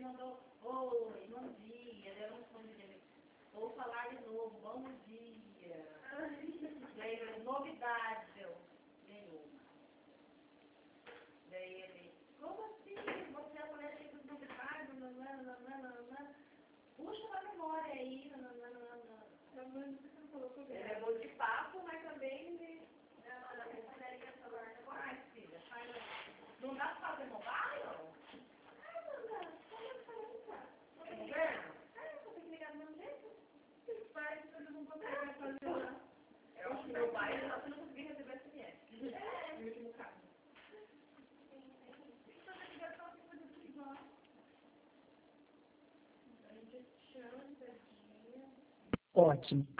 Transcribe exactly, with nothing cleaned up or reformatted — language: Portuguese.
mandou, oi, bom dia, daí eu não respondi dele, vou falar de novo, bom dia. Daí ele, novidades, eu, nenhuma. Daí ele, como assim? Você é a mulher cheia de novidades, nananana. Puxa pra memória aí, nananana. Ele é bom de papo, mas também ele... Ai, filha, faz... Não dá pra fazer mobile? Ah, não dá. Como é que faz? Ah, vou ter que ligar do mesmo jeito. Os pais, eles não conseguem fazer lá. Eu acho que meu pai, eu não consegui receber S M S. É. No último caso. Tem que fazer ligação assim, fazer tudo igual. A gente chama, dia. Ótimo.